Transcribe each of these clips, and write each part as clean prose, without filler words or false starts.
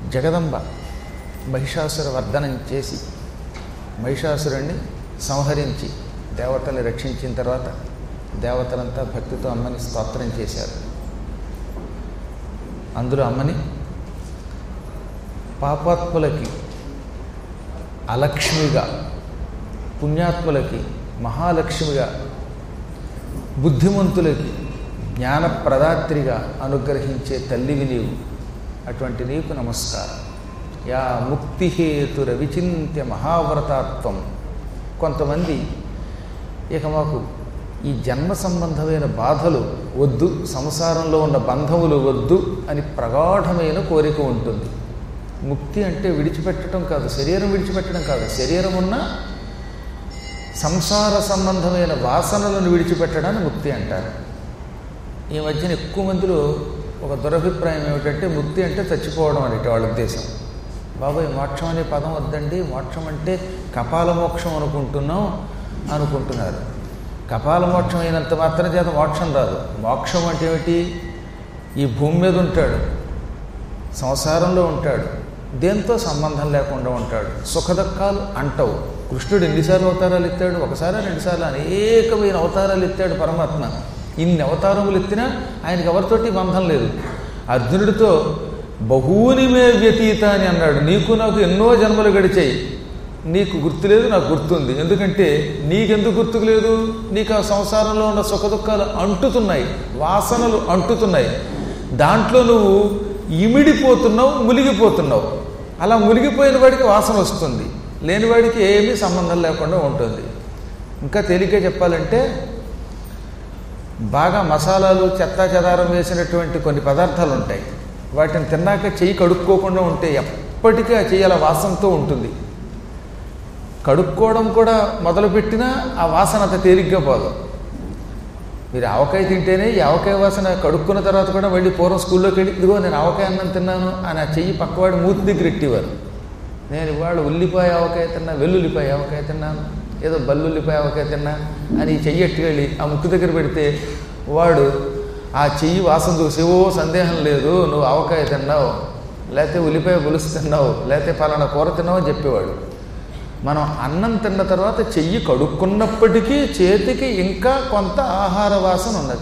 జగదంబ మహిషాసుర వర్ధనం చేసి మహిషాసురుణ్ణి సంహరించి దేవతల్ని రక్షించిన తర్వాత దేవతలంతా భక్తితో అమ్మని స్తోత్రం చేశారు. అందులో అమ్మని పాపాత్ములకి అలక్ష్మిగా, పుణ్యాత్ములకి మహాలక్ష్మిగా, బుద్ధిమంతులకి జ్ఞానప్రదాత్రిగా అనుగ్రహించే తల్లివి నీవు. అటువంటి నీకు నమస్కారం. యా ముక్తిహేతుర విచింత్య మహావ్రతాత్వం. కొంతమంది ఇక మాకు ఈ జన్మ సంబంధమైన బాధలు వద్దు, సంసారంలో ఉన్న బంధములు వద్దు అని ప్రగాఢమైన కోరిక ఉంటుంది. ముక్తి అంటే విడిచిపెట్టడం కాదు, శరీరం విడిచిపెట్టడం కాదు, శరీరం ఉన్న సంసార సంబంధమైన వాసనలను విడిచిపెట్టడాన్ని ముక్తి అంటారు. ఈ మధ్యన ఎక్కువ మందిలో ఒక దురభిప్రాయం ఏమిటంటే ముక్తి అంటే చచ్చిపోవడం అనేటి వాళ్ళ ఉద్దేశం. బాబాయ్ మోక్షం అనే పదం వద్దండి, మోక్షం అంటే కపాల మోక్షం అనుకుంటున్నారు. కపాల మోక్షం అయినంత మాత్రం చేత మోక్షం రాదు. మోక్షం అంటే ఏమిటి? ఈ భూమి మీద ఉంటాడు, సంసారంలో ఉంటాడు, దేంతో సంబంధం లేకుండా ఉంటాడు, సుఖదుఖాలు అంటవు. కృష్ణుడు ఎన్నిసార్లు అవతారాలు ఎత్తాడు? ఒకసారి రెండుసార్లు అనేకమైన అవతారాలు ఎత్తాడు పరమాత్మ. ఇన్ని అవతారములు ఎత్తినా ఆయనకి ఎవరితోటి బంధం లేదు. అర్జునుడితో బహూని మే వ్యతీత అని అన్నాడు. నీకు నాకు ఎన్నో జన్మలు గడిచాయి, నీకు గుర్తులేదు, నాకు గుర్తుంది. ఎందుకంటే నీకెందుకు గుర్తుకు లేదు? నీకు ఆ సంసారంలో ఉన్న సుఖదుఖాలు అంటుతున్నాయి, వాసనలు అంటుతున్నాయి. దాంట్లో నువ్వు ఇమిడిపోతున్నావు, మునిగిపోతున్నావు. అలా మునిగిపోయిన వాడికి వాసన వస్తుంది, లేనివాడికి ఏమీ సంబంధం లేకుండా ఉంటుంది. ఇంకా తేలిగ్గా చెప్పాలంటే బాగా మసాలాలు చెత్తా చెదారం వేసినటువంటి కొన్ని పదార్థాలు ఉంటాయి. వాటిని తిన్నాక చెయ్యి కడుక్కోకుండా ఉంటే ఎప్పటికీ ఆ చెయ్యి అలా వాసనతో ఉంటుంది. కడుక్కోవడం కూడా మొదలుపెట్టినా ఆ వాసన అంత తేలిగ్గా పోదు. మీరు ఆవకాయ తింటేనే ఈ ఆవకాయ వాసన కడుక్కున్న తర్వాత కూడా మళ్ళీ పూర్వం స్కూల్లోకి వెళ్ళి ఇదిగో నేను ఆవకాయ అన్నం తిన్నాను అని ఆ చెయ్యి పక్కవాడు మూతి దగ్గర ఎట్టేవారు. నేను ఇవాళ ఉల్లిపాయ ఆవకాయ తిన్నా, వెల్లుల్లిపాయ ఆవకాయ తిన్నాను, ఏదో బల్లుల్లిపాయ ఆవకాయ తిన్నా అని ఈ చెయ్యి ఎట్టుకెళ్ళి ఆ ముక్కు దగ్గర పెడితే వాడు ఆ చెయ్యి వాసన చూసి ఓ సందేహం లేదు నువ్వు ఆవకాయ తిన్నావు, లేకపోతే ఉల్లిపాయ పులుసు తిన్నావు, లేకపోతే పలానా కూర తిన్నావు అని చెప్పేవాడు. మనం అన్నం తిన్న తర్వాత చెయ్యి కడుక్కున్నప్పటికీ చేతికి ఇంకా కొంత ఆహార వాసన ఉన్నది.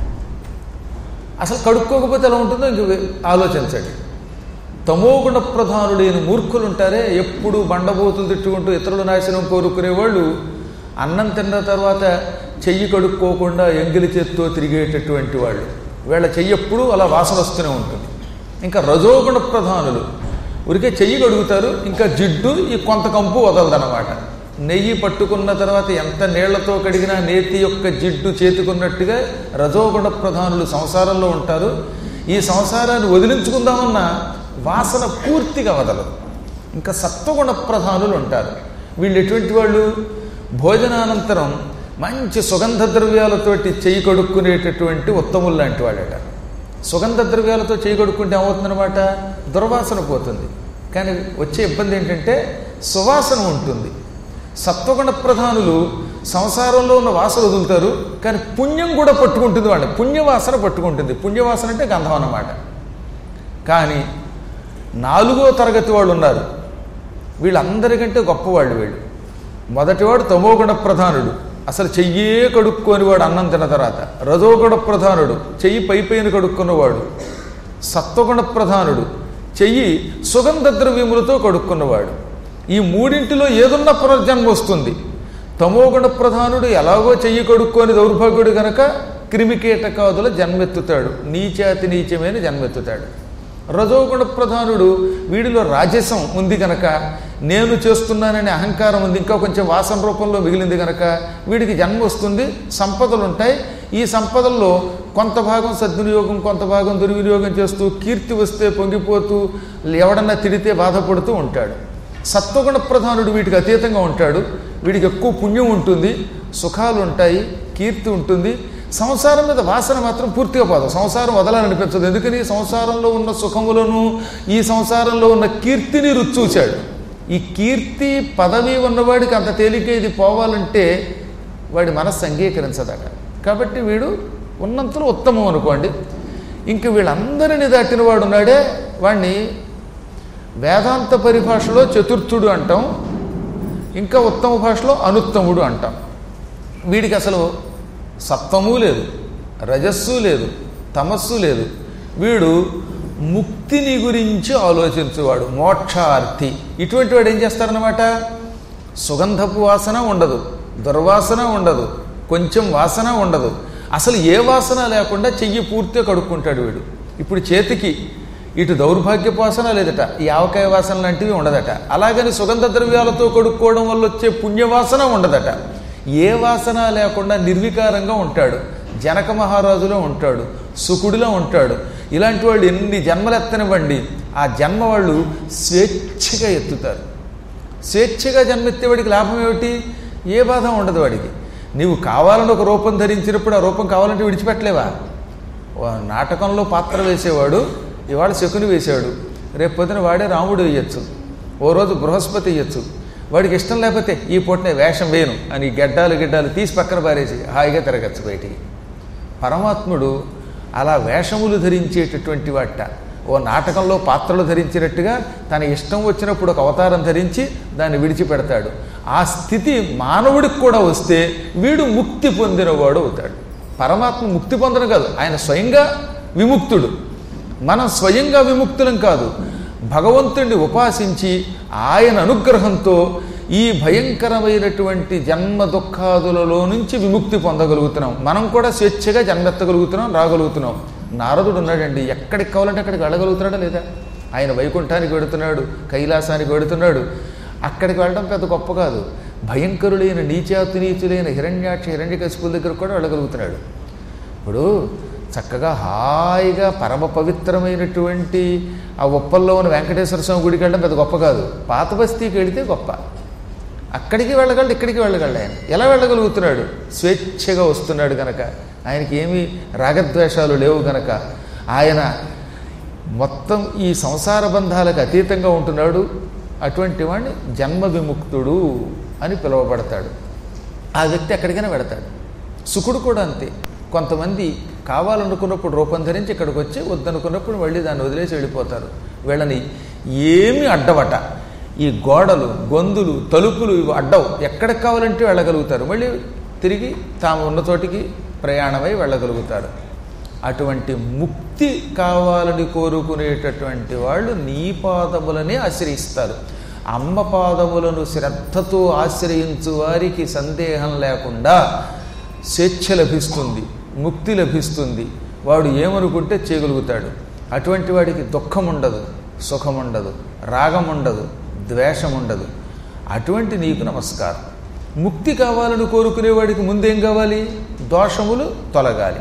అసలు కడుక్కోకపోతే ఎలా ఉంటుందో ఇంక ఆలోచించండి. తమోగుణ ప్రధానుడైన మూర్ఖులు ఉంటారే, ఎప్పుడు బండబోతులు తిట్టుకుంటూ ఇతరుల నాశనం కోరుకునేవాళ్ళు అన్నం తిన్న తర్వాత చెయ్యి కడుక్కోకుండా ఎంగిలి చేత్తో తిరిగేటటువంటి వాళ్ళు. వీళ్ళ చెయ్యి ఎప్పుడూ అలా వాసన వస్తూనే ఉంటుంది. ఇంకా రజోగుణ ప్రధానులు ఊరికే చెయ్యి కడుగుతారు, ఇంకా జిడ్డు ఈ కొంత కంపు వదలదనమాట. నెయ్యి పట్టుకున్న తర్వాత ఎంత నీళ్లతో కడిగినా నేతి యొక్క జిడ్డు చేతుకున్నట్టుగా రజోగుణ ప్రధానులు సంసారంలో ఉంటారు. ఈ సంసారాన్ని వదిలించుకుందామన్న వాసన పూర్తిగా వదలదు. ఇంకా సత్వగుణ ప్రధానులు ఉంటారు. వీళ్ళు ఎటువంటి వాళ్ళు? భోజనానంతరం మంచి సుగంధ ద్రవ్యాలతోటి చెయ్యి కడుక్కునేటటువంటి ఉత్తములు లాంటి వాళ్ళట. సుగంధ ద్రవ్యాలతో చేయి కడుక్కుంటే ఏమవుతుందన్నమాట? దుర్వాసన పోతుంది. కానీ వచ్చే ఇబ్బంది ఏంటంటే సువాసన ఉంటుంది. సత్వగుణ ప్రధానులు సంసారంలో ఉన్న వాసన వదులుతారు, కానీ పుణ్యం కూడా పట్టుకుంటుంది వాళ్ళని. పుణ్యవాసన పట్టుకుంటుంది. పుణ్యవాసన అంటే గంధం అన్నమాట. కానీ 4వ తరగతి వాళ్ళు ఉన్నారు, వీళ్ళందరికంటే గొప్పవాళ్ళు వీళ్ళు. మొదటివాడు తమోగుణ ప్రధానుడు, అసలు చెయ్యే కడుక్కొని వాడు అన్నం తిన్న తర్వాత. రజోగుణ ప్రధానుడు చెయ్యి పైపైన కడుక్కున్నవాడు. సత్వగుణ ప్రధానుడు చెయ్యి సుగంధ ద్రవ్యములతో కడుక్కున్నవాడు. ఈ మూడింటిలో ఏదున్నా పునర్జన్మ వస్తుంది. తమోగుణ ప్రధానుడు ఎలాగో చెయ్యి కడుక్కొని దౌర్భాగ్యుడు గనక క్రిమికీటకాదుల జన్మెత్తుతాడు, నీచాతి నీచమైన జన్మెత్తుతాడు. రజోగుణ ప్రధానుడు వీడిలో రాజసం ఉంది కనుక, నేను చేస్తున్నాననే అహంకారం ఉంది, ఇంకా కొంచెం వాసన రూపంలో మిగిలింది కనుక వీడికి జన్మ వస్తుంది, సంపదలు ఉంటాయి. ఈ సంపదల్లో కొంత భాగం సద్వినియోగం, కొంత భాగం దుర్వినియోగం చేస్తూ కీర్తి వస్తే పొంగిపోతూ, ఎవడన్నా తిడితే బాధపడుతూ ఉంటాడు. సత్వగుణ ప్రధానుడు వీటికి అతీతంగా ఉంటాడు. వీడికి ఎక్కువ పుణ్యం ఉంటుంది, సుఖాలు ఉంటాయి, కీర్తి ఉంటుంది. సంసారం మీద వాసన మాత్రం పూర్తిగా పోదు. సంసారం వదలాలనిపించదు. ఎందుకని? సంసారంలో ఉన్న సుఖములను, ఈ సంసారంలో ఉన్న కీర్తిని రుచి చూశాడు. ఈ కీర్తి పదవి ఉన్నవాడికి అంత తేలిక ఇది పోవాలంటే వాడి మనస్సు అంగీకరించదట. కాబట్టి వీడు ఉన్నంతలో ఉత్తమం అనుకోండి. ఇంక వీళ్ళందరినీ దాటిన వాడు ఉన్నాడే, వాడిని వేదాంత పరిభాషలో చతుర్థుడు అంటాం, ఇంకా ఉత్తమ భాషలో అనుత్తముడు అంటాం. వీడికి అసలు సత్వము లేదు, రజస్సు లేదు, తమస్సు లేదు. వీడు ముక్తిని గురించి ఆలోచించేవాడు, మోక్షార్థి. ఇటువంటి వాడు ఏం చేస్తారన్నమాట, సుగంధపు వాసన ఉండదు, దుర్వాసన ఉండదు, కొంచెం వాసన ఉండదు, అసలు ఏ వాసన లేకుండా చెయ్యి పూర్తిగా కడుక్కుంటాడు వీడు. ఇప్పుడు చేతికి ఇటు దౌర్భాగ్యపు వాసన లేదట, ఈ ఆవకాయ వాసన లాంటివి ఉండదట. అలాగని సుగంధ ద్రవ్యాలతో కడుక్కోవడం వల్ల వచ్చే పుణ్యవాసన ఉండదట. ఏ వాసన లేకుండా నిర్వికారంగా ఉంటాడు. జనక మహారాజులో ఉంటాడు, సుకుడిలో ఉంటాడు. ఇలాంటి వాళ్ళు ఎన్ని జన్మలు ఎత్తనివ్వండి, ఆ జన్మ వాళ్ళు స్వేచ్ఛగా ఎత్తుతారు. స్వేచ్ఛగా జన్మెత్తేవాడికి లాభం ఏమిటి? ఏ బాధ ఉండదు వాడికి. నీవు కావాలని ఒక రూపం ధరించినప్పుడు ఆ రూపం కావాలంటే విడిచిపెట్టలేవా? నాటకంలో పాత్ర వేసేవాడు ఇవాళ శకుని వేసాడు, రేపు పొద్దున వాడే రాముడు వేయచ్చు, ఓ రోజు బృహస్పతి వేయచ్చు. వాడికి ఇష్టం లేకపోతే ఈ పూటనే వేషం వేయను అని గిడ్డాలు తీసి పక్కన పారేసి హాయిగా తిరగచ్చు బయటికి. పరమాత్ముడు అలా వేషములు ధరించేటటువంటి వాట. ఓ నాటకంలో పాత్రలు ధరించినట్టుగా తన ఇష్టం వచ్చినప్పుడు ఒక అవతారం ధరించి దాన్ని విడిచిపెడతాడు. ఆ స్థితి మానవుడికి కూడా వస్తే వీడు ముక్తి పొందినవాడు అవుతాడు. పరమాత్మ ముక్తి పొందడం కాదు, ఆయన స్వయంగా విముక్తుడు. మనం స్వయంగా విముక్తులం కాదు, భగవంతుడిని ఉపాసించి ఆయన అనుగ్రహంతో ఈ భయంకరమైనటువంటి జన్మ దుఃఖాదులలో నుంచి విముక్తి పొందగలుగుతున్నాం. మనం కూడా స్వేచ్ఛగా జన్మెత్తగలుగుతున్నాం, రాగలుగుతున్నాం. నారదుడు ఉన్నాడండి, ఎక్కడికి కావాలంటే అక్కడికి వెళ్ళగలుగుతున్నాడా లేదా? ఆయన వైకుంఠానికి వెడుతున్నాడు, కైలాసానికి వెడుతున్నాడు. అక్కడికి వెళ్ళడం పెద్ద గొప్ప కాదు. భయంకరులైన నీచాతునీచులైన హిరణ్యాక్ష హిరణ్యకశిపుల దగ్గర కూడా వెళ్ళగలుగుతున్నాడు. ఇప్పుడు చక్కగా హాయిగా పరమ పవిత్రమైనటువంటి ఆ ఉప్పల్లో ఉన్న వెంకటేశ్వర స్వామి గుడికి వెళ్ళడం పెద్ద గొప్ప కాదు. పాత బస్తీకి వెళితే గొప్ప. అక్కడికి వెళ్ళగలడు, ఇక్కడికి వెళ్ళగలడు. ఆయన ఎలా వెళ్ళగలుగుతున్నాడు? స్వేచ్ఛగా వస్తున్నాడు గనక, ఆయనకి ఏమీ రాగద్వేషాలు లేవు గనక ఆయన మొత్తం ఈ సంసార బంధాలకు అతీతంగా ఉంటున్నాడు. అటువంటి వాడిని జన్మ విముక్తుడు అని పిలువబడతాడు. ఆ వ్యక్తి ఎక్కడికైనా వెడతాడు. సుకుడు కూడా అంతే. కొంతమంది కావాలనుకున్నప్పుడు రూపం ధరించి ఇక్కడికి వచ్చి వద్దనుకున్నప్పుడు మళ్ళీ దాన్ని వదిలేసి వెళ్ళిపోతారు. వీళ్ళని ఏమీ అడ్డవట. ఈ గోడలు, గొంతులు, తలుపులు ఇవి అడ్డవు. ఎక్కడికి కావాలంటే వెళ్ళగలుగుతారు. మళ్ళీ తిరిగి తాము ఉన్న చోటికి ప్రయాణమై వెళ్ళగలుగుతారు. అటువంటి ముక్తి కావాలని కోరుకునేటటువంటి వాళ్ళు నీ పాదములనే ఆశ్రయిస్తారు. అమ్మ పాదములను శ్రద్ధతో ఆశ్రయించు వారికి సందేహం లేకుండా స్వేచ్ఛ లభిస్తుంది, ముక్తి లభిస్తుంది. వాడు ఏమనుకుంటే చేయగలుగుతాడు. అటువంటి వాడికి దుఃఖం ఉండదు, సుఖం ఉండదు, రాగం ఉండదు, ద్వేషం ఉండదు. అటువంటి నీకు నమస్కారం. ముక్తి కావాలని కోరుకునేవాడికి ముందేం కావాలి? దోషములు తొలగాలి.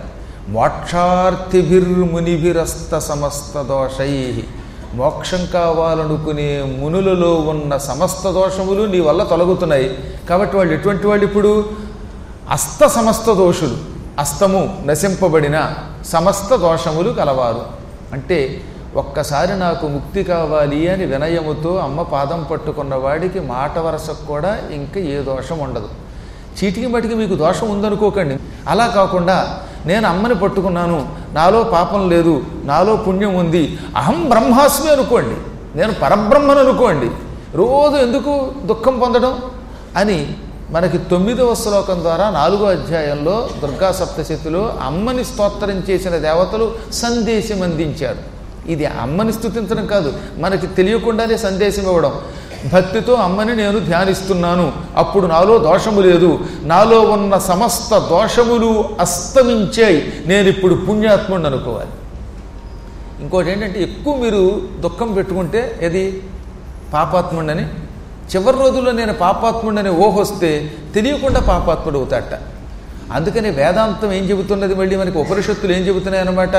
మోక్షార్థిభిర్మునిభిరస్త సమస్త దోషై. మోక్షం కావాలనుకునే మునులలో ఉన్న సమస్త దోషములు నీ వల్ల తొలగుతున్నాయి. కాబట్టి వాళ్ళు ఎటువంటి వాళ్ళు? ఇప్పుడు అస్త సమస్త దోషులు, అస్తము నశింపబడిన సమస్త దోషములు కలవారు. అంటే ఒక్కసారి నాకు ముక్తి కావాలి అని వినయముతో అమ్మ పాదం పట్టుకున్న వాడికి మాట వరసకు కూడా ఇంకా ఏ దోషం ఉండదు. చీటికి మటికి మీకు దోషం ఉందనుకోకండి. అలా కాకుండా నేను అమ్మని పట్టుకున్నాను, నాలో పాపం లేదు, నాలో పుణ్యం ఉంది, అహం బ్రహ్మాస్మి అనుకోండి, నేను పరబ్రహ్మను అనుకోండి. రోజు ఎందుకు దుఃఖం పొందడం అని మనకి 9వ శ్లోకం ద్వారా 4వ అధ్యాయంలో దుర్గా సప్తశతిలో అమ్మని స్తోత్రం చేసిన దేవతలు సందేశం అందించారు. ఇది అమ్మని స్తుతించడం కాదు, మనకి తెలియకుండానే సందేశం ఇవ్వడం. భక్తితో అమ్మని నేను ధ్యానిస్తున్నాను, అప్పుడు నాలో దోషము లేదు, నాలో ఉన్న సమస్త దోషములు అస్తమించాయి, నేను ఇప్పుడు పుణ్యాత్ముడిని అనుకోవాలి. ఇంకోటి ఏంటంటే, ఎక్కువ మీరు దుఃఖం పెట్టుకుంటే ఏది పాపాత్ముడని, చివరి రోజుల్లో నేను పాపాత్ముడని ఓహొస్తే తెలియకుండా పాపాత్ముడు అవుతాట. అందుకని వేదాంతం ఏం చెబుతున్నది? మళ్ళీ మనకి ఉపనిషత్తులు ఏం చెబుతున్నాయి అన్నమాట?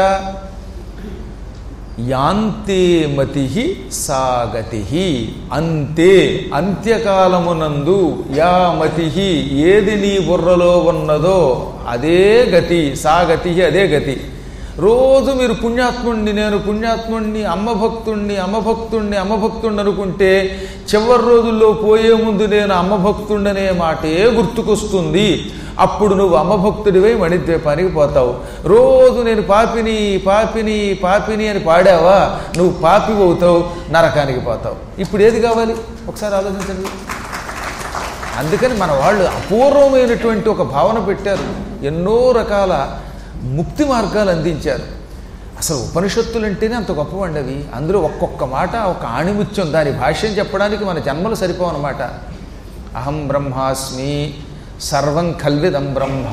యాంతే మతి సాగతి. అంతే, అంత్యకాలమునందు యా మతి, ఏది నీ బుర్రలో ఉన్నదో అదే గతి, సాగతి అదే గతి. రోజు మీరు పుణ్యాత్ముణ్ణి, నేను పుణ్యాత్ముణ్ణి, అమ్మభక్తుణ్ణి అనుకుంటే చివరి రోజుల్లో పోయే ముందు నేను అమ్మభక్తుణ్ణనే మాటే గుర్తుకొస్తుంది. అప్పుడు నువ్వు అమ్మభక్తుడివై మణిద్వీపానికి పోతావు. రోజు నేను పాపిని అని పాడావా, నువ్వు పాపి అవుతావు, నరకానికి పోతావు. ఇప్పుడు ఏది కావాలి ఒకసారి ఆలోచించండి. అందుకని మన వాళ్ళు అపూర్వమైనటువంటి ఒక భావన పెట్టారు, ఎన్నో రకాల ముక్తి మార్గాలు అందించారు. అసలు ఉపనిషత్తులు అంటేనే అంత గొప్పవండి అవి. అందులో ఒక్కొక్క మాట ఒక ఆణిముత్యం, దాని భాష్యం చెప్పడానికి మన జన్మలు సరిపోవన్నమాట. అహం బ్రహ్మాస్మి సర్వం కల్విదం బ్రహ్మ,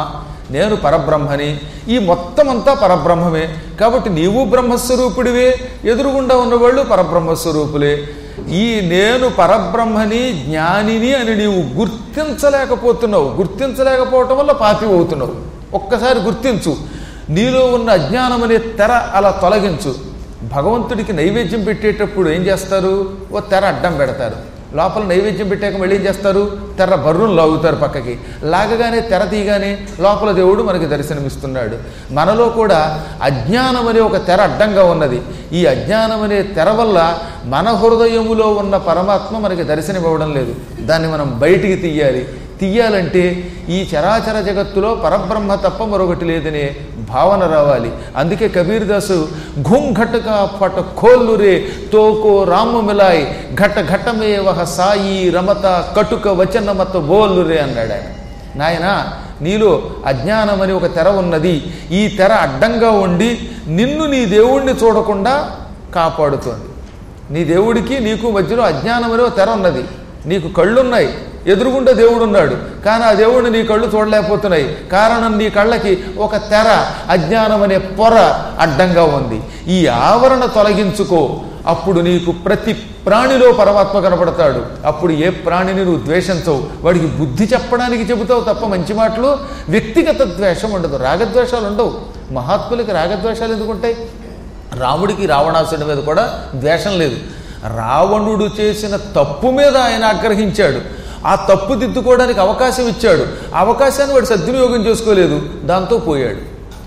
నేను పరబ్రహ్మని, ఈ మొత్తం అంతా పరబ్రహ్మమే. కాబట్టి నీవు బ్రహ్మస్వరూపుడివే, ఎదురుగుండా ఉన్నవాళ్ళు పరబ్రహ్మస్వరూపులే. ఈ నేను పరబ్రహ్మని, జ్ఞానిని అని నీవు గుర్తించలేకపోతున్నావు. గుర్తించలేకపోవటం వల్ల పాపి అవుతున్నావు. ఒక్కసారి గుర్తించు, నీలో ఉన్న అజ్ఞానం అనే తెర అలా తొలగించు. భగవంతుడికి నైవేద్యం పెట్టేటప్పుడు ఏం చేస్తారు, ఓ తెర అడ్డం పెడతారు. లోపల నైవేద్యం పెట్టాక మళ్ళీ ఏం చేస్తారు, తెర బర్రును లాగుతారు పక్కకి. లాగగానే తెర తీయగానే లోపల దేవుడు మనకి దర్శనమిస్తున్నాడు. మనలో కూడా అజ్ఞానం అనే ఒక తెర అడ్డంగా ఉన్నది. ఈ అజ్ఞానం అనే తెర వల్ల మన హృదయములో ఉన్న పరమాత్మ మనకి దర్శనమివ్వడం లేదు. దాన్ని మనం బయటికి తీయాలంటే ఈ చరాచర జగత్తులో పరబ్రహ్మ తప్ప మరొకటి లేదనే భావన రావాలి. అందుకే కబీర్ దాసు ఘుంఘటక పట ఖోల్లురే తోకో రాము మిలాయ్ ఘట ఘటమే వహ సాయి రమత కటుక వచనమత బోల్లురే అన్నాడు ఆయన. నాయన, నీలో అజ్ఞానం అని ఒక తెర ఉన్నది. ఈ తెర అడ్డంగా ఉండి నిన్ను నీ దేవుణ్ణి చూడకుండా కాపాడుతోంది. నీ దేవుడికి నీకు మధ్యలో అజ్ఞానం అనే ఒక తెర ఉన్నది. నీకు కళ్ళున్నాయి, ఎదురుగుండా దేవుడు ఉన్నాడు, కానీ ఆ దేవుడిని నీ కళ్ళు చూడలేకపోతున్నాయి. కారణం నీ కళ్ళకి ఒక తెర, అజ్ఞానం అనే పొర అడ్డంగా ఉంది. ఈ ఆవరణ తొలగించుకో, అప్పుడు నీకు ప్రతి ప్రాణిలో పరమాత్మ కనపడతాడు. అప్పుడు ఏ ప్రాణిని నువ్వు ద్వేషించవు, వాడికి బుద్ధి చెప్పడానికి చెబుతావు తప్ప మంచి మాటలు. వ్యక్తిగత ద్వేషం ఉండదు, రాగద్వేషాలు ఉండవు. మహాత్ములకి రాగద్వేషాలు ఎందుకుంటాయి? రాముడికి రావణాసుడి మీద కూడా ద్వేషం లేదు. రావణుడు చేసిన తప్పు మీద ఆయన ఆగ్రహించాడు. ఆ తప్పు దిద్దుకోవడానికి అవకాశం ఇచ్చాడు. ఆ అవకాశాన్ని వాడు సద్వినియోగం చేసుకోలేదు, దాంతో పోయాడు.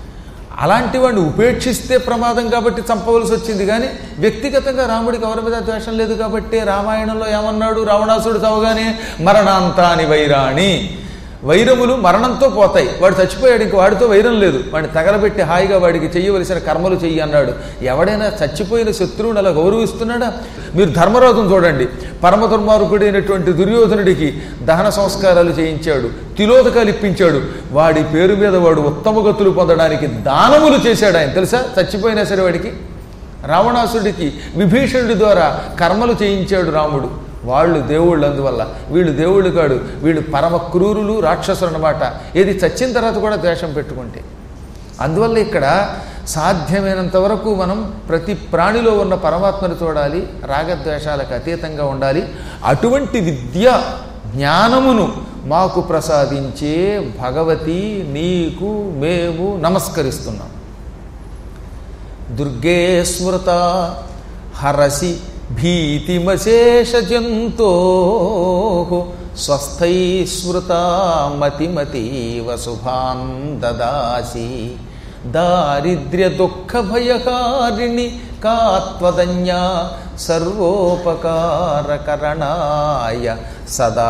అలాంటి వాడిని ఉపేక్షిస్తే ప్రమాదం కాబట్టి చంపవలసి వచ్చింది. కానీ వ్యక్తిగతంగా రాముడికి ఎవరి మీద ద్వేషం లేదు కాబట్టి రామాయణంలో ఏమన్నాడు, రావణాసుడు చవగానే మరణాంతాని వైరాణి, వైరములు మరణంతో పోతాయి. వాడు చచ్చిపోయాడు, ఇంక వాడితో వైరం లేదు, వాడిని తగలబెట్టి హాయిగా వాడికి చెయ్యవలసిన కర్మలు చెయ్యి అన్నాడు. ఎవడైనా చచ్చిపోయిన శత్రువుని అలా గౌరవిస్తున్నాడా? మీరు ధర్మరాజును చూడండి, పరమ దుర్మార్గుడైనటువంటి దుర్యోధనుడికి దహన సంస్కారాలు చేయించాడు, తిలోదకాలు ఇప్పించాడు. వాడి పేరు మీద వాడు ఉత్తమ గతులు పొందడానికి దానములు చేశాడు ఆయన, తెలుసా? చచ్చిపోయినా సరే వాడికి. రావణాసుడికి విభీషణుడి ద్వారా కర్మలు చేయించాడు రాముడు. వాళ్ళు దేవుళ్ళు, అందువల్ల వీళ్ళు దేవుళ్ళు కాడు, వీళ్ళు పరమ క్రూరులు, రాక్షసులు అన్నమాట. ఏది చచ్చిన తర్వాత కూడా ద్వేషం పెట్టుకుంటే. అందువల్ల ఇక్కడ సాధ్యమైనంత వరకు మనం ప్రతి ప్రాణిలో ఉన్న పరమాత్మను చూడాలి, రాగద్వేషాలకు అతీతంగా ఉండాలి. అటువంటి విద్య జ్ఞానమును మాకు ప్రసాదించే భగవతి నీకు మేము నమస్కరిస్తున్నాం. దుర్గే స్మృత హరసి భీతిమశేష జంతో స్వస్థై స్మృత మతిమతీవ శుభాన్ దదాసి దారిద్ర్య దుఃఖ భయకారిణి కాత్వదన్యా సర్వోపకారకరణాయ సదా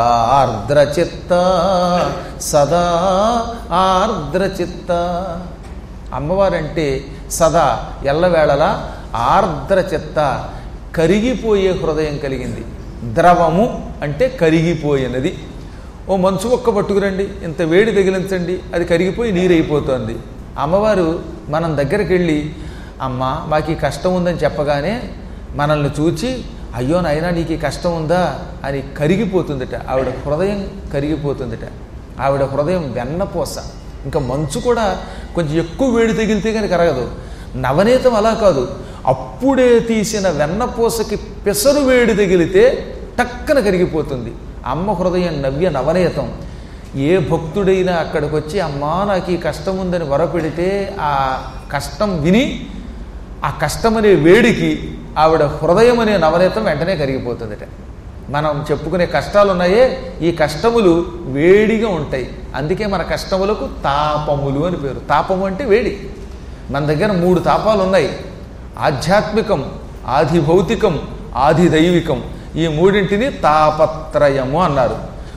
ఆర్ద్రచిత్త. అమ్మవారంటే సదా ఎల్లవేళలా ఆర్ద్రచిత్త, కరిగిపోయే హృదయం కలిగింది. ద్రవము అంటే కరిగిపోయినది. ఓ మంచు మొక్క పట్టుకురండి, ఇంత వేడి తగిలించండి, అది కరిగిపోయి నీరైపోతుంది. అమ్మవారు మనం దగ్గరికి వెళ్ళి అమ్మ మాకు ఈ కష్టం ఉందని చెప్పగానే మనల్ని చూచి అయ్యో నాయనా నీకు ఈ కష్టం ఉందా అని కరిగిపోతుందిట. ఆవిడ హృదయం కరిగిపోతుందిట. ఆవిడ హృదయం వెన్నపూస. ఇంకా మంచు కూడా కొంచెం ఎక్కువ వేడి తగిలితే కానీ కరగదు. నవనీతం అలా కాదు, అప్పుడే తీసిన వెన్నపూసకి పెసరు వేడి తగిలితే టక్కన కరిగిపోతుంది. అమ్మ హృదయం నవ్య నవనీతం. ఏ భక్తుడైనా అక్కడికి వచ్చి అమ్మా నాకు ఈ కష్టం ఉందని వరపెడితే ఆ కష్టం విని ఆ కష్టమనే వేడికి ఆవిడ హృదయం అనే నవనీతం వెంటనే కరిగిపోతుందిట. మనం చెప్పుకునే కష్టాలు ఉన్నాయే, ఈ కష్టములు వేడిగా ఉంటాయి. అందుకే మన కష్టములకు తాపములు అని పేరు. తాపము అంటే వేడి. మన దగ్గర 3 తాపాలు ఉన్నాయి. ఆధ్యాత్మికం, ఆది భౌతికం, ఆది దైవికం. ఈ మూడింటిని తాపత్రయము అన్నారు.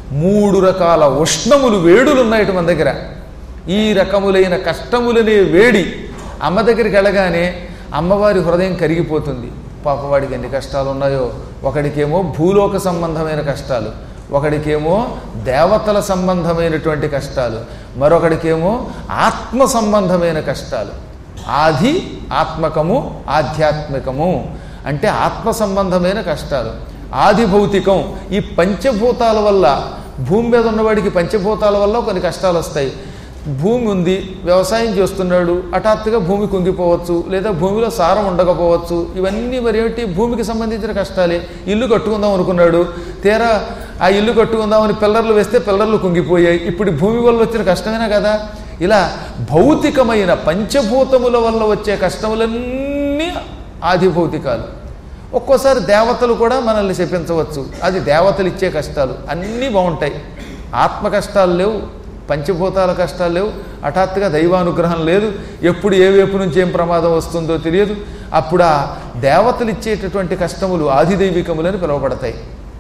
3 రకాల ఉష్ణములు, వేడులు ఉన్నాయట మన దగ్గర. ఈ రకములైన కష్టములనే వేడి అమ్మ దగ్గరికి వెళ్ళగానే అమ్మవారి హృదయం కరిగిపోతుంది. పాపవాడికి ఎన్ని కష్టాలు ఉన్నాయో, ఒకడికేమో భూలోక సంబంధమైన కష్టాలు, ఒకడికేమో దేవతల సంబంధమైనటువంటి కష్టాలు, మరొకడికేమో ఆత్మ సంబంధమైన కష్టాలు. ఆది ఆత్మకము, ఆధ్యాత్మికము అంటే ఆత్మ సంబంధమైన కష్టాలు. ఆది భౌతికం, ఈ పంచభూతాల వల్ల, భూమి మీద ఉన్నవాడికి పంచభూతాల వల్ల కొన్ని కష్టాలు వస్తాయి. భూమి ఉంది, వ్యవసాయం చేస్తున్నాడు, హఠాత్తుగా భూమి కుంగిపోవచ్చు, లేదా భూమిలో సారం ఉండకపోవచ్చు. ఇవన్నీ మరి ఏమిటి, భూమికి సంబంధించిన కష్టాలే. ఇల్లు కట్టుకుందాం అనుకున్నాడు, తీరా ఆ ఇల్లు కట్టుకుందామని పిల్లర్లు వేస్తే పిల్లర్లు కుంగిపోయాయి. ఇప్పుడు భూమి వల్ల వచ్చిన కష్టమేనా కదా. ఇలా భౌతికమైన పంచభూతముల వల్ల వచ్చే కష్టములన్నీ ఆది భౌతికాలు. ఒక్కోసారి దేవతలు కూడా మనల్ని శపించవచ్చు, అది దేవతలు ఇచ్చే కష్టాలు. అన్నీ బాగుంటాయి. ఆత్మ కష్టాలు లేవు, పంచభూతాల కష్టాలు లేవు, హఠాత్తుగా దైవానుగ్రహం లేదు, ఎప్పుడు ఏ వైపు నుంచి ఏం ప్రమాదం వస్తుందో తెలియదు. అప్పుడు ఆ దేవతలు ఇచ్చేటటువంటి కష్టములు ఆదిదైవికములని పిలువబడతాయి.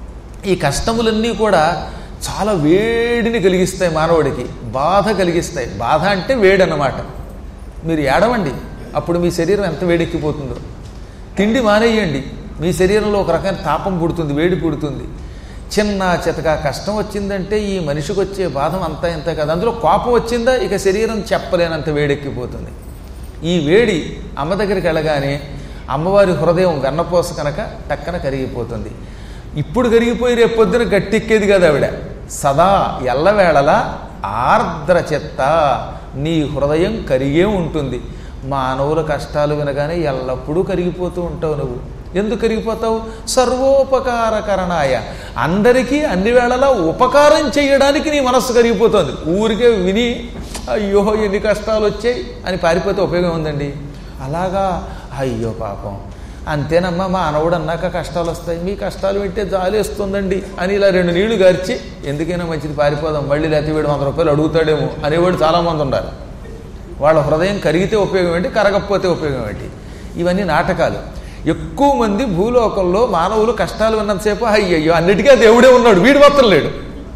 ఈ కష్టములన్నీ కూడా చాలా వేడిని కలిగిస్తాయి, మానవుడికి బాధ కలిగిస్తాయి. బాధ అంటే వేడి అన్నమాట. మీరు ఏడవండి, అప్పుడు మీ శరీరం ఎంత వేడెక్కిపోతుందో. తిండి మానేయండి, మీ శరీరంలో ఒక రకమైన తాపం పుడుతుంది, వేడి పుడుతుంది. చిన్న చితక కష్టం వచ్చిందంటే ఈ మనిషికి వచ్చే బాధం అంతా ఇంత కదా. అందులో కోపం వచ్చిందా ఇక శరీరం చెప్పలేనంత వేడెక్కిపోతుంది. ఈ వేడి అమ్మ దగ్గరికి వెళ్ళగానే అమ్మవారి హృదయం వెన్నపోస కనుక టక్కన కరిగిపోతుంది. ఇప్పుడు కరిగిపోయి రేపు పొద్దున గట్టెక్కేది కదా ఆవిడ. సదా ఎల్లవేళలా ఆర్ద్ర చెత్త నీ హృదయం కరిగే ఉంటుంది. మానవుల కష్టాలు వినగానే ఎల్లప్పుడూ కరిగిపోతూ ఉంటావు నువ్వు. ఎందుకు కరిగిపోతావు? సర్వోపకారకరణాయ, అందరికీ అన్ని వేళలా ఉపకారం చేయడానికి నీ మనస్సు కరిగిపోతుంది. ఊరికే విని అయ్యో ఎన్ని కష్టాలు వచ్చాయి అని పారిపోతే ఉపయోగం ఉందండి. అలాగా అయ్యో పాపం అంతేనమ్మా, మా అనవుడు అన్నాక కష్టాలు వస్తాయి, మీ కష్టాలు వింటే జాలేస్తుందండి అని ఇలా 2 నీళ్లు గార్చి ఎందుకైనా మంచిది పారిపోదాం, మళ్ళీ లేకపోతే వీడు 100 రూపాయలు అడుగుతాడేమో అనేవాడు చాలామంది ఉన్నారు. వాళ్ళ హృదయం కరిగితే ఉపయోగం ఏంటి, కరగకపోతే ఉపయోగం ఏంటి? ఇవన్నీ నాటకాలు. ఎక్కువ మంది భూలోకంలో మానవులు కష్టాలు ఉన్నంతసేపు అయ్యయ్యో అన్నిటికీ దేవుడే ఉన్నాడు, వీడు మాత్రం లేడు.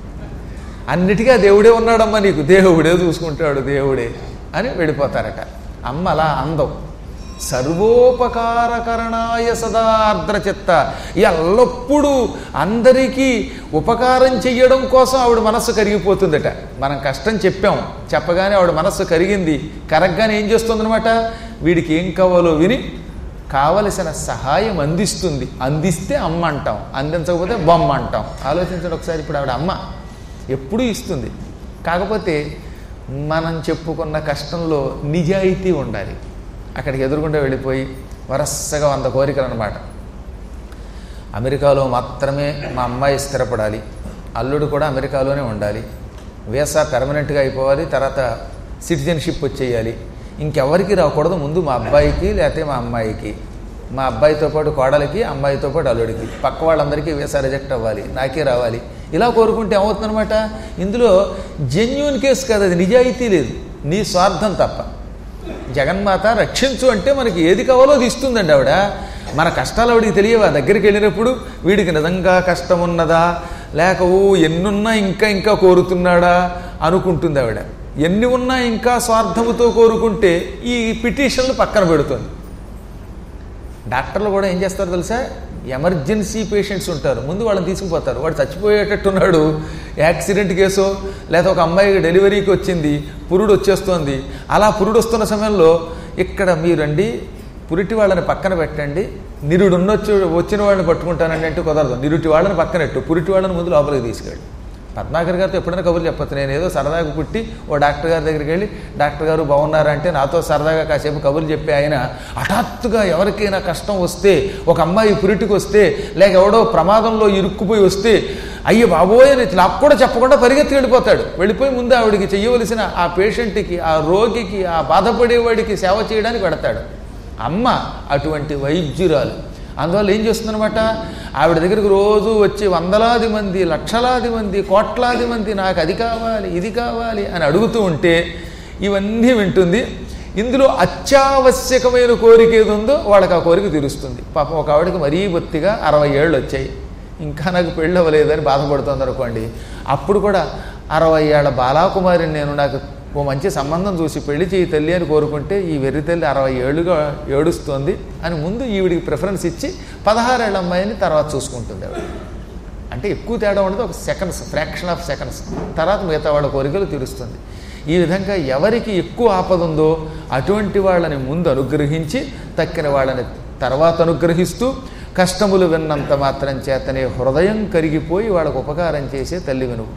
అన్నిటికీ దేవుడే ఉన్నాడమ్మా, నీకు దేవుడే చూసుకుంటాడు దేవుడే అని వెళ్ళిపోతారట. అమ్మ అలా అందం. సర్వోపకారకరణాయ సదార్ద్రచిత్త, ఎల్లప్పుడూ అందరికీ ఉపకారం చెయ్యడం కోసం ఆవిడ మనస్సు కరిగిపోతుందట. మనం కష్టం చెప్పాం, చెప్పగానే ఆవిడ మనస్సు కరిగింది. కరగ్గానే ఏం చేస్తుందనమాట, వీడికి ఏం కావాలో విని కావలసిన సహాయం అందిస్తుంది. అందిస్తే అమ్మ అంటాం, అందించకపోతే బొమ్మ అంటాం. ఆలోచించండి ఒకసారి. ఇప్పుడు ఆవిడ అమ్మ ఎప్పుడూ ఇస్తుంది. కాకపోతే మనం చెప్పుకున్న కష్టంలో నిజాయితీ ఉండాలి. అక్కడికి ఎదురుగుండా వెళ్ళిపోయి వరసగా 100 కోరికలు అనమాట. అమెరికాలో మాత్రమే మా అమ్మాయి స్థిరపడాలి, అల్లుడు కూడా అమెరికాలోనే ఉండాలి, వీసా పెర్మనెంట్గా అయిపోవాలి, తర్వాత సిటిజన్షిప్ వచ్చేయాలి, ఇంకెవరికి రాకూడదు, ముందు మా అబ్బాయికి లేకపోతే మా అమ్మాయికి, మా అబ్బాయితో పాటు కోడలికి, అమ్మాయితో పాటు అల్లుడికి, పక్క వాళ్ళందరికీ వీసా రిజెక్ట్ అవ్వాలి, నాకే రావాలి. ఇలా కోరుకుంటే ఏమవుతుందనమాట, ఇందులో జెన్యూన్ కేసు కాదు, అది నిజాయితీ లేదు, నీ స్వార్థం తప్ప. జగన్మాత రక్షించు అంటే మనకి ఏది కావాలో అది ఇస్తుందండి ఆవిడ. మన కష్టాలు ఆవిడికి తెలియవా? దగ్గరికి వెళ్ళినప్పుడు వీడికి నిజంగా కష్టం ఉన్నదా, లేక ఎన్నున్నా ఇంకా కోరుతున్నాడా అనుకుంటుంది ఆవిడ. ఎన్ని ఉన్నా ఇంకా స్వార్థముతో కోరుకుంటే ఈ పిటిషన్లు పక్కన పెడుతుంది. డాక్టర్లు కూడా ఏం చేస్తారో తెలుసా, ఎమర్జెన్సీ పేషెంట్స్ ఉంటారు, ముందు వాళ్ళని తీసుకుపోతారు. వాడు చచ్చిపోయేటట్టున్నాడు, యాక్సిడెంట్ కేసో, లేదా ఒక అమ్మాయికి డెలివరీకి వచ్చింది, పురుడు వచ్చేస్తోంది. అలా పురుడు వస్తున్న సమయంలో ఇక్కడ మీరండి పురిటి వాళ్ళని పక్కన పెట్టండి, నిరుడు వచ్చిన వాళ్ళని పట్టుకుంటానండి అంటే కుదరదు. నిరుటి వాళ్ళని పక్కనట్టు, పురిటి వాళ్ళని ముందు లోపలికి తీసుకెళ్ళి. పద్మాకర్ గారితో ఎప్పుడైనా కబుర్లు చెప్పచ్చు. నేను ఏదో సరదాగా పుట్టి ఓ డాక్టర్ గారి దగ్గరికి వెళ్ళి, డాక్టర్ గారు బాగున్నారా అంటే నాతో సరదాగా కాసేపు కబుర్లు చెప్పి ఆయన హఠాత్తుగా ఎవరికైనా కష్టం వస్తే, ఒక అమ్మాయి పురిటికి వస్తే, లేక ఎవడో ప్రమాదంలో ఇరుక్కుపోయి వస్తే అయ్యో బాబోయ్ అని నాకు కూడా చెప్పకుండా పరిగెత్తి వెళ్ళిపోతాడు. వెళ్ళిపోయి ముందు ఆవిడికి చెయ్యవలసిన ఆ పేషెంట్కి, ఆ రోగికి, ఆ బాధపడేవాడికి సేవ చేయడానికి పెడతాడు. అమ్మ అటువంటి వైద్యురాలు. అందువల్ల ఏం చేస్తుందనమాట, ఆవిడ దగ్గరికి రోజు వచ్చి వందలాది మంది, లక్షలాది మంది, కోట్లాది మంది నాకు అది కావాలి ఇది కావాలి అని అడుగుతూ ఉంటే ఇవన్నీ వింటుంది. ఇందులో అత్యావశ్యకమైన కోరిక ఏది ఉందో వాళ్ళకి ఆ కోరిక తీరుస్తుంది. పాపం ఒక ఆవిడకి మరీ బొత్తిగా 60 ఏళ్ళు వచ్చాయి, ఇంకా నాకు పెళ్ళి అవ్వలేదని బాధపడుతుంది అనుకోండి. అప్పుడు కూడా 60 ఏళ్ల బాలాకుమారిని నేను, నాకు ఓ మంచి సంబంధం చూసి పెళ్లి చేయి తల్లి అని కోరుకుంటే ఈ వెర్రి తల్లి 60 ఏళ్ళుగా ఏడుస్తోంది అని ముందు ఈవిడికి ప్రిఫరెన్స్ ఇచ్చి 16 ఏళ్ల అమ్మాయిని తర్వాత చూసుకుంటుంది ఆవిడ. అంటే ఎక్కువ తేడా ఉండదు, ఒక సెకండ్స్, ఫ్రాక్షన్ ఆఫ్ సెకండ్స్, తర్వాత మిగతా వాళ్ళ కోరికలు తీరుస్తుంది. ఈ విధంగా ఎవరికి ఎక్కువ ఆపద ఉందో అటువంటి వాళ్ళని ముందు అనుగ్రహించి తక్కిన వాళ్ళని తర్వాత అనుగ్రహిస్తూ కష్టములు విన్నంత మాత్రం చేతనే హృదయం కరిగిపోయి వాళ్ళకు ఉపకారం చేసే తల్లి వినువు.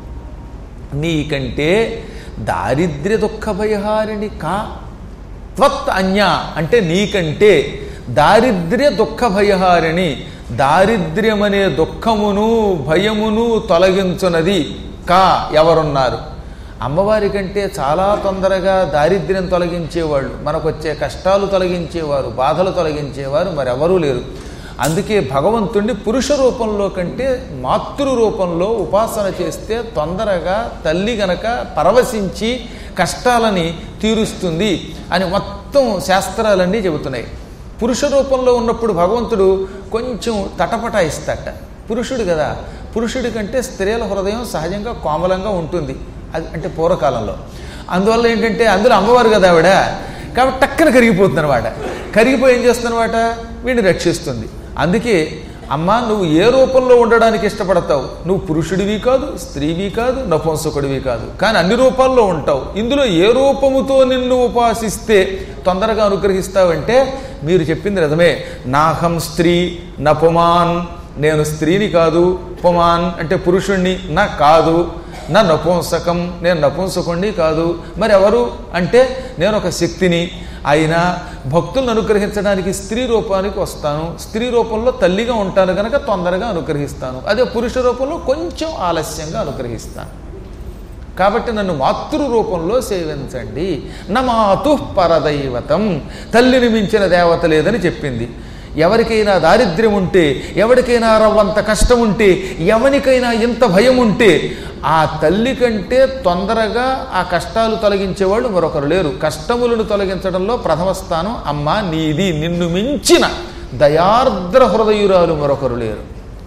నీకంటే దారిద్ర్య దుఃఖ భయహారిణి కా త్వత్ అన్య అంటే నీకంటే దారిద్ర్య దుఃఖ భయహారిణి, దారిద్ర్యమనే దుఃఖమును భయమును తొలగించున్నది కా ఎవరున్నారు? అమ్మవారి కంటే చాలా తొందరగా దారిద్ర్యం తొలగించేవాళ్ళు, మనకు వచ్చే కష్టాలు తొలగించేవారు, బాధలు తొలగించేవారు మరెవరూ లేరు. అందుకే భగవంతుణ్ణి పురుష రూపంలో కంటే మాతృ రూపంలో ఉపాసన చేస్తే తొందరగా తల్లి గనక పరవశించి కష్టాలని తీరుస్తుంది అని మొత్తం శాస్త్రాలన్నీ చెబుతున్నాయి. పురుష రూపంలో ఉన్నప్పుడు భగవంతుడు కొంచెం తటపటాయిస్తాట. పురుషుడు కదా, పురుషుడి కంటే స్త్రీల హృదయం సహజంగా కోమలంగా ఉంటుంది, అది అంటే పూర్వకాలంలో. అందువల్ల ఏంటంటే అందులో అమ్మవారు కదా ఆవిడ, కాబట్టి టక్కన కరిగిపోతుంది అనమాట. కరిగిపోయి ఏం చేస్తుందన్నమాట, వీడిని రక్షిస్తుంది. అందుకే అమ్మా నువ్వు ఏ రూపంలో ఉండడానికి ఇష్టపడతావు? నువ్వు పురుషుడివి కాదు, స్త్రీవి కాదు, నపుంసకుడివి కాదు, కానీ అన్ని రూపాల్లో ఉంటావు. ఇందులో ఏ రూపముతో నిన్ను ఉపాసిస్తే తొందరగా అనుగ్రహిస్తావంటే మీరు చెప్పింది నిజమే. నాహం స్త్రీ నపుమాన్, నేను స్త్రీని కాదు, పుమాన్ అంటే పురుషుణ్ణి నా కాదు, నా నపుంసకం నేను నపుంసకుణ్ణి కాదు, మరి ఎవరు అంటే నేను ఒక శక్తిని. అయినా భక్తులను అనుగ్రహించడానికి స్త్రీ రూపానికి వస్తాను, స్త్రీ రూపంలో తల్లిగా ఉంటాను కనుక తొందరగా అనుగ్రహిస్తాను, అదే పురుష రూపంలో కొంచెం ఆలస్యంగా అనుగ్రహిస్తాను. కాబట్టి నన్ను మాతృ రూపంలో సేవించండి. నమాతు పరదైవతం, తల్లిని మించిన దేవత లేదని చెప్పింది. ఎవరికైనా దారిద్ర్యం ఉంటే, ఎవరికైనా రవ్వంత కష్టం ఉంటే, ఎవరికైనా ఇంత భయం ఉంటే ఆ తల్లి కంటే తొందరగా ఆ కష్టాలు తొలగించేవాళ్ళు మరొకరు లేరు. కష్టములను తొలగించడంలో ప్రథమ స్థానం అమ్మ నీది, నిన్ను మించిన దయార్ద్ర హృదయురాలు మరొకరు లేరు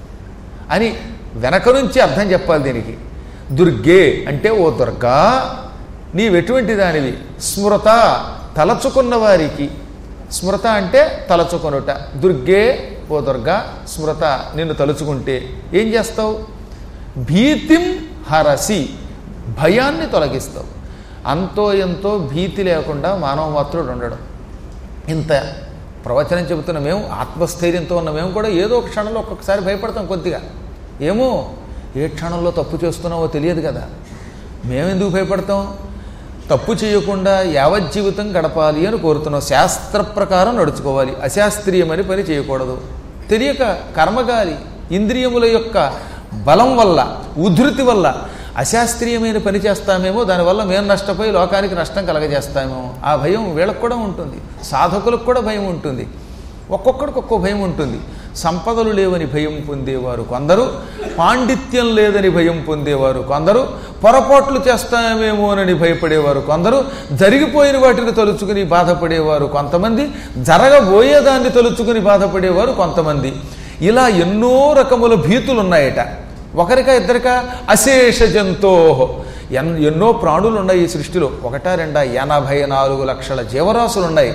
అని వెనక నుంచి అర్థం చెప్పాలి దీనికి. దుర్గే అంటే ఓ దుర్గా నీవెటువంటి దానివి, స్మృత తలచుకున్న వారికి, స్మృత అంటే తలచుకొనుట, దుర్గే ఓ దుర్గా స్మృత నిన్ను తలుచుకుంటే ఏం చేస్తావు? భీతిం హరసి భయాన్ని తొలగిస్తావు. అంతో ఎంతో భీతి లేకుండా మానవ మాత్రుడు ఉండడం. ఇంత ప్రవచనం చెబుతున్న మేము, ఆత్మస్థైర్యంతో ఉన్న మేము కూడా ఏదో ఒక క్షణంలో ఒక్కొక్కసారి భయపడతాం కొద్దిగా. ఏమో ఏ క్షణంలో తప్పు చేస్తున్నావో తెలియదు కదా. మేమెందుకు భయపడతాం? తప్పు చేయకుండా యావజ్జీవితం గడపాలి అని కోరుతున్నాం. శాస్త్ర ప్రకారం నడుచుకోవాలి, అశాస్త్రీయమని పని చేయకూడదు. తెలియక కర్మగాలి ఇంద్రియముల యొక్క బలం వల్ల, ఉధృతి వల్ల అశాస్త్రీయమైన పని చేస్తామేమో, దానివల్ల మేము నష్టపోయి లోకానికి నష్టం కలగజేస్తామేమో. ఆ భయం వీళ్ళకు కూడా ఉంటుంది, సాధకులకు కూడా భయం ఉంటుంది, ఒక్కొక్కడికి ఒక్కో భయం ఉంటుంది. సంపదలు లేవని భయం పొందేవారు కొందరు, పాండిత్యం లేదని భయం పొందేవారు కొందరు, పొరపాట్లు చేస్తామేమోనని భయపడేవారు కొందరు, జరిగిపోయిన వాటిని తలుచుకుని బాధపడేవారు కొంతమంది, జరగబోయేదాన్ని తలుచుకుని బాధపడేవారు కొంతమంది. ఇలా ఎన్నో రకముల భీతులు ఉన్నాయట. ఒకరికా ఇద్దరికా అశేష జంతో, ఎన్నో ప్రాణులు ఉన్నాయి ఈ సృష్టిలో. ఒకటా రెండా 84 లక్షల జీవరాశులు ఉన్నాయి.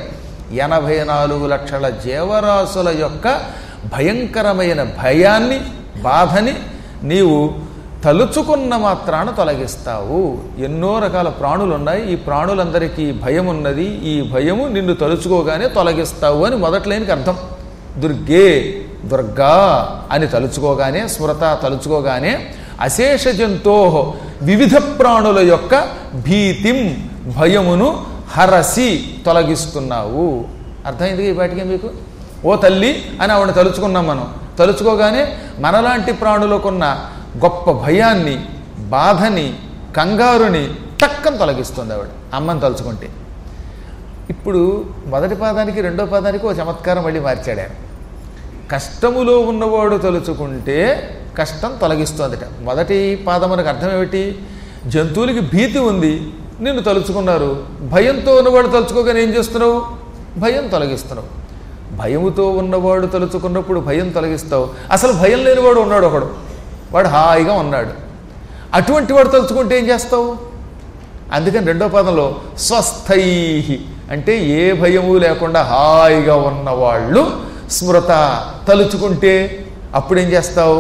84 లక్షల జీవరాశుల యొక్క భయంకరమైన భయాన్ని, బాధని నీవు తలుచుకున్న మాత్రాన తొలగిస్తావు. ఎన్నో రకాల ప్రాణులు ఉన్నాయి, ఈ ప్రాణులందరికీ భయం ఉన్నది, ఈ భయము నిన్ను తలుచుకోగానే తొలగిస్తావు అని మొదట్లేనికి అర్థం. దుర్గే దుర్గా అని తలుచుకోగానే, స్మృత తలుచుకోగానే అశేష జంతో వివిధ ప్రాణుల యొక్క భీతిం భయమును హరసి తొలగిస్తున్నావు. అర్థమైంది ఈ పాటికే మీకు? ఓ తల్లి అని ఆవిడ తలుచుకున్నాం మనం. తలుచుకోగానే మనలాంటి ప్రాణులకున్న గొప్ప భయాన్ని, బాధని, కంగారుని టక్కని తొలగిస్తుంది ఆవిడ అమ్మని తలుచుకుంటే. ఇప్పుడు మొదటి పాదానికి రెండో పాదానికి ఓ చమత్కారం మళ్ళీ మార్చాడు ఆయన. కష్టములో ఉన్నవాడు తలుచుకుంటే కష్టం తొలగిస్తుందట. మొదటి పాదం మనకు అర్థం ఏమిటి? జంతువులకి భీతి ఉంది, నిన్ను తలుచుకున్నారు. భయంతో ఉన్నవాడు తలుచుకోగానే ఏం చేస్తున్నావు? భయం తొలగిస్తున్నావు. భయముతో ఉన్నవాడు తలుచుకున్నప్పుడు భయం తొలగిస్తావు. అసలు భయం లేనివాడు ఉన్నాడు ఒకడు, వాడు హాయిగా ఉన్నాడు. అటువంటి వాడు తలుచుకుంటే ఏం చేస్తావు? అందుకని రెండో పదంలో స్వస్థై అంటే ఏ భయము లేకుండా హాయిగా ఉన్నవాళ్ళు స్మృత తలుచుకుంటే అప్పుడేం చేస్తావు?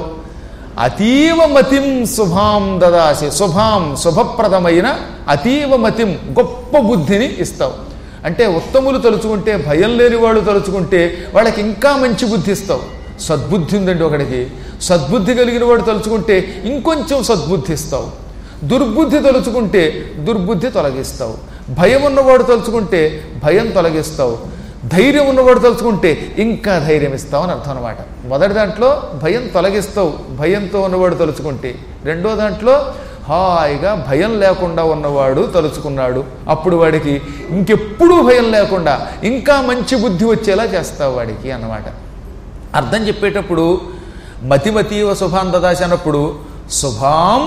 అతీవ మతిం శుభాం దదాసి. శుభాం శుభప్రదమైన అతీవ మతిం గొప్ప బుద్ధిని ఇస్తావు. అంటే ఉత్తములు తలుచుకుంటే, భయం లేని వాళ్ళు తలుచుకుంటే వాళ్ళకి ఇంకా మంచి బుద్ధి ఇస్తావు. సద్బుద్ధి ఉందండి ఒకడికి, సద్బుద్ధి కలిగిన వాడు తలుచుకుంటే ఇంకొంచెం సద్బుద్ధి ఇస్తావు. దుర్బుద్ధి తలుచుకుంటే దుర్బుద్ధి తొలగిస్తావు. భయం ఉన్నవాడు తలుచుకుంటే భయం తొలగిస్తావు. ధైర్యం ఉన్నవాడు తలుచుకుంటే ఇంకా ధైర్యం ఇస్తావు అని అర్థం అనమాట. మొదటి దాంట్లో భయం తొలగిస్తావు భయంతో ఉన్నవాడు తలుచుకుంటే. రెండో దాంట్లో హాయిగా భయం లేకుండా ఉన్నవాడు తలుచుకున్నాడు, అప్పుడు వాడికి ఇంకెప్పుడూ భయం లేకుండా ఇంకా మంచి బుద్ధి వచ్చేలా చేస్తావు వాడికి అన్నమాట. అర్థం చెప్పేటప్పుడు మతిమతీవ శుభాం దదాసి అన్నప్పుడు శుభాం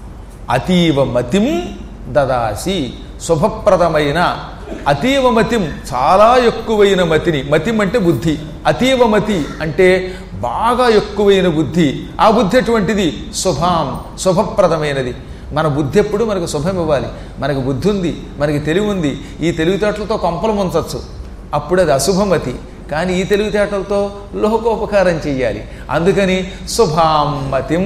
అతీవ మతిం దదాసి, శుభప్రదమైన అతీవ మతిం చాలా ఎక్కువైన మతిని, మతిం అంటే బుద్ధి, అతీవ మతి అంటే బాగా ఎక్కువైన బుద్ధి. ఆ బుద్ధి ఎటువంటిది? శుభాం శుభప్రదమైనది. మన బుద్ధి ఎప్పుడు మనకు శుభం ఇవ్వాలి. మనకు బుద్ధి ఉంది, మనకి తెలివి ఉంది, ఈ తెలివితేటలతో కొంపలు ముంచచ్చు, అప్పుడు అది అశుభమతి. కానీ ఈ తెలివితేటలతో లోకోపకారం చెయ్యాలి. అందుకని శుభాం మతిం,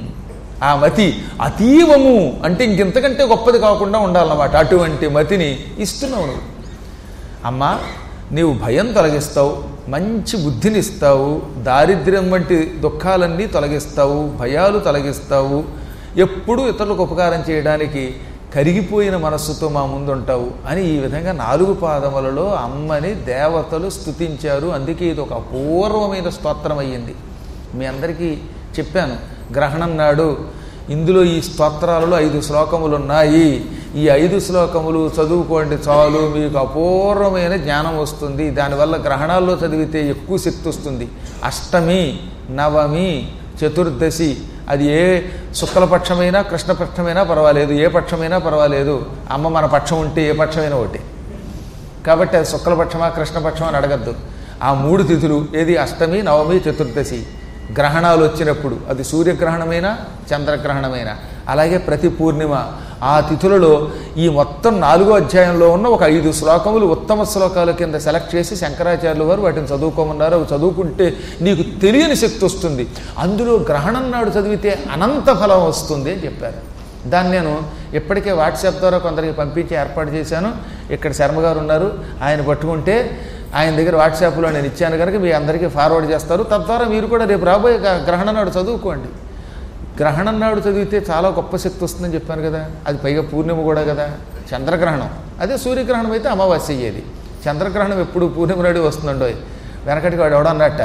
ఆ మతి అతీవము అంటే ఇంకెంతకంటే గొప్పది కాకుండా ఉండాలన్నమాట. అటువంటి మతిని ఇస్తున్నావు నువ్వు. అమ్మా, నీవు భయం తొలగిస్తావు, మంచి బుద్ధిని ఇస్తావు, దారిద్ర్యం వంటి దుఃఖాలన్నీ తొలగిస్తావు, భయాలు తొలగిస్తావు, ఎప్పుడూ ఇతరులకు ఉపకారం చేయడానికి కరిగిపోయిన మనస్సుతో మా ముందుంటావు అని ఈ విధంగా 4 పాదములలో అమ్మని దేవతలు స్తుతించారు. అందుకే ఇది ఒక అపూర్వమైన స్తోత్రం అయ్యింది. మీ అందరికీ చెప్పాను, గ్రహణం నాడు ఇందులో ఈ స్తోత్రాలలో 5 శ్లోకములు ఉన్నాయి. ఈ 5 శ్లోకములు చదువుకోండి చాలు, మీకు అపూర్వమైన జ్ఞానం వస్తుంది. దానివల్ల గ్రహణాల్లో చదివితే ఎక్కువ శక్తి వస్తుంది. అష్టమి, నవమి, చతుర్దశి, అది ఏ శుక్లపక్షమైనా కృష్ణపక్షమైనా పర్వాలేదు, ఏ పక్షమైనా పర్వాలేదు. అమ్మ మన పక్షం ఉంటే ఏ పక్షమైనా ఒకటి. కాబట్టి అది శుక్లపక్షమా కృష్ణపక్షమా అని అడగద్దు. ఆ 3 తిథులు ఏది? అష్టమి, నవమి, చతుర్దశి. గ్రహణాలు వచ్చినప్పుడు అది సూర్యగ్రహణమైనా చంద్రగ్రహణమైనా, అలాగే ప్రతి పూర్ణిమ, ఆ తిథులలో ఈ మొత్తం 4వ అధ్యాయంలో ఉన్న ఒక 5 శ్లోకములు ఉత్తమ శ్లోకాల కింద సెలెక్ట్ చేసి శంకరాచార్యులు వారు వాటిని చదువుకోమన్నారు. అవి చదువుకుంటే నీకు తెలియని శక్తి వస్తుంది. అందులో గ్రహణం నాడు చదివితే అనంత ఫలం వస్తుంది అని చెప్పారు. దాన్ని నేను ఇప్పటికే వాట్సాప్ ద్వారా కొందరికి పంపించి ఏర్పాటు చేశాను. ఇక్కడ శర్మ గారు ఉన్నారు, ఆయన పట్టుకుంటే ఆయన దగ్గర వాట్సాప్లో నేను ఇచ్చాను కనుక మీ అందరికీ ఫార్వర్డ్ చేస్తారు. తద్వారా మీరు కూడా రేపు రాబోయే గ్రహణం నాడు చదువుకోండి. గ్రహణం నాడు చదివితే చాలా గొప్ప శక్తి వస్తుందని చెప్పాను కదా. అది పైగా పూర్ణిమ కూడా కదా, చంద్రగ్రహణం. అదే సూర్యగ్రహణం అయితే అమావాస్య అయ్యేది. చంద్రగ్రహణం ఎప్పుడు పూర్ణిమ నాడు వస్తుందండో. వెనకటికి వాడు ఎవడన్నట్ట,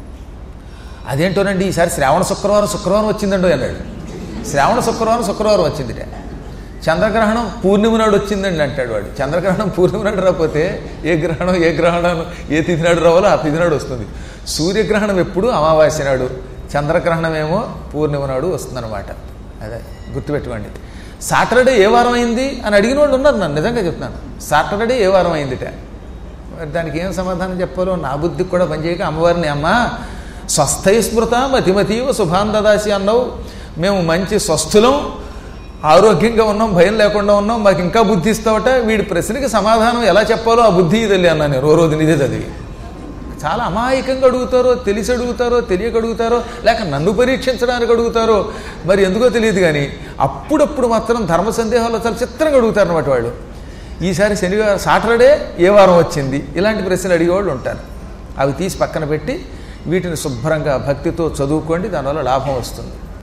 అదేంటోనండి ఈసారి శ్రావణ శుక్రవారం వచ్చిందండో అన్నాడు. శ్రావణ శుక్రవారం వచ్చిందిట. చంద్రగ్రహణం పూర్ణిమ నాడు వచ్చిందండి అంటాడు వాడు. చంద్రగ్రహణం పూర్ణిమ నాడు రాకపోతే ఏ గ్రహణం ఏ తిథి నాడు రావాలో ఆ తిథి నాడు వస్తుంది. సూర్యగ్రహణం ఎప్పుడు అమావాస్య నాడు, చంద్రగ్రహణం ఏమో పూర్ణిమ నాడు వస్తుందన్నమాట. అదే గుర్తుపెట్టుకోండి. సాటర్డే ఏ వారం అయింది అని అడిగిన వాళ్ళు ఉన్నారు. నన్ను నిజంగా చెప్తున్నాను, సాటర్డే ఏ వారం అయిందిట. మరి దానికి ఏం సమాధానం చెప్పాలో నా బుద్ధికి కూడా పనిచేయక అమ్మవారిని, అమ్మ స్వస్థై స్మృత మతిమతీవ శుభాం దదాసి అన్నావు, మేము మంచి స్వస్థులం, ఆరోగ్యంగా ఉన్నాం, భయం లేకుండా ఉన్నాం, మాకు ఇంకా బుద్ధి ఇస్తావట. వీడి ప్రశ్నకి సమాధానం ఎలా చెప్పాలో ఆ బుద్ధి తెలియ అన్నా నేను రోజు నిదే చదివి. చాలా అమాయకంగా అడుగుతారో, తెలిసి అడుగుతారో, తెలియక అడుగుతారో, లేక నన్ను పరీక్షించడానికి అడుగుతారో మరి ఎందుకో తెలియదు. కానీ అప్పుడప్పుడు మాత్రం ధర్మ సందేహాల్లో చాలా చిత్రంగా అడుగుతారు అన్నమాట వాళ్ళు. ఈసారి సాటర్డే ఏ వారం వచ్చింది, ఇలాంటి ప్రశ్నలు అడిగేవాళ్ళు ఉంటారు. అవి తీసి పక్కన పెట్టి వీటిని శుభ్రంగా భక్తితో చదువుకోండి, దానివల్ల లాభం వస్తుంది.